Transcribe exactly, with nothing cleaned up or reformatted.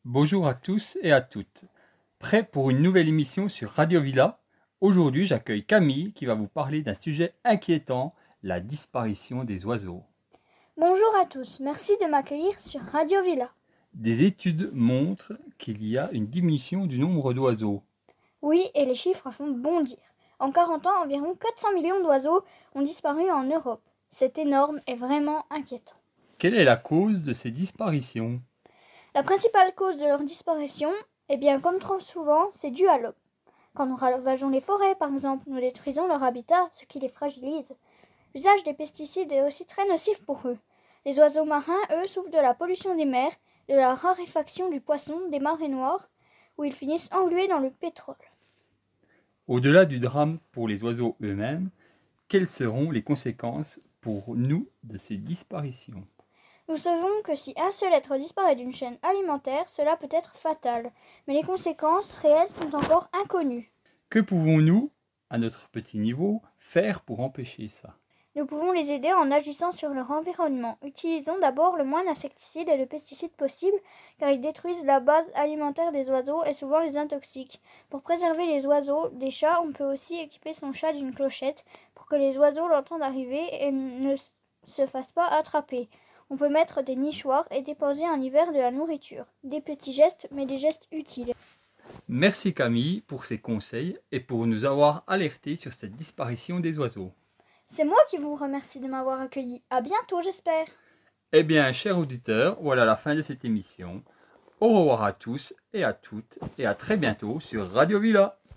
Bonjour à tous et à toutes. Prêt pour une nouvelle émission sur Radio Villa? Aujourd'hui, j'accueille Camille qui va vous parler d'un sujet inquiétant, la disparition des oiseaux. Bonjour à tous, merci de m'accueillir sur Radio Villa. Des études montrent qu'il y a une diminution du nombre d'oiseaux. Oui, et les chiffres font bondir. En quarante ans, environ quatre cents millions d'oiseaux ont disparu en Europe. C'est énorme et vraiment inquiétant. Quelle est la cause de ces disparitions? La principale cause de leur disparition, eh bien, comme trop souvent, c'est dû à l'homme. Quand nous ravageons les forêts, par exemple, nous détruisons leur habitat, ce qui les fragilise. L'usage des pesticides est aussi très nocif pour eux. Les oiseaux marins, eux, souffrent de la pollution des mers, de la raréfaction du poisson, des marées noires, où ils finissent englués dans le pétrole. Au-delà du drame pour les oiseaux eux-mêmes, quelles seront les conséquences pour nous de ces disparitions? Nous savons que si un seul être disparaît d'une chaîne alimentaire, cela peut être fatal, mais les conséquences réelles sont encore inconnues. Que pouvons-nous, à notre petit niveau, faire pour empêcher ça? Nous pouvons les aider en agissant sur leur environnement. Utilisons d'abord le moins d'insecticides et de pesticides possible, car ils détruisent la base alimentaire des oiseaux et souvent les intoxiquent. Pour préserver les oiseaux des chats, on peut aussi équiper son chat d'une clochette pour que les oiseaux l'entendent arriver et ne se fassent pas attraper. On peut mettre des nichoirs et déposer en hiver de la nourriture. Des petits gestes, mais des gestes utiles. Merci Camille pour ces conseils et pour nous avoir alertés sur cette disparition des oiseaux. C'est moi qui vous remercie de m'avoir accueilli. À bientôt, j'espère. Eh bien, chers auditeurs, voilà la fin de cette émission. Au revoir à tous et à toutes et à très bientôt sur Radio Villa.